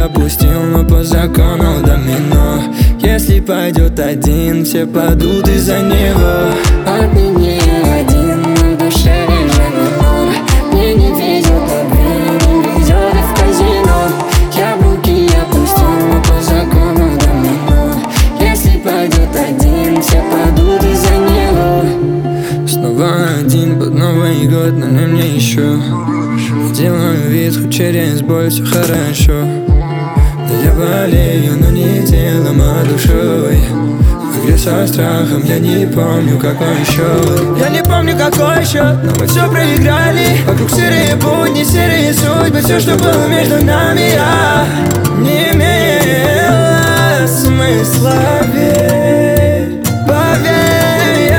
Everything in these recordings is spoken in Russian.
опустил, но по закону домино. Если пойдет один, все падут из-за него. Отныне я один, но в душе лежит минор. Мне не везет любви, не везет и в казино. Я в руки опустил, но по закону домино. Если пойдет один, все падут из-за него. Снова один под Новый год, налей мне еще. Делаю вид, хоть через боль все хорошо. Да я болею, но не телом, а душой. В игре со страхом я не помню, какой счет. Я не помню, какой счет, но мы все проиграли. Вокруг серые будни, серые судьбы. Все, что было между нами, не имело смысла. Поверь,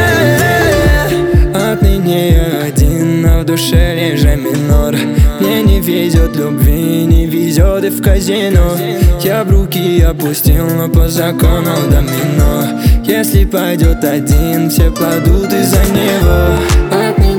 отныне я один, но в душе лежит минор. Мне не везет любви, не везет и в казино. Я в руки опустил, но по закону домино. Если пойдет один, все падут из-за него.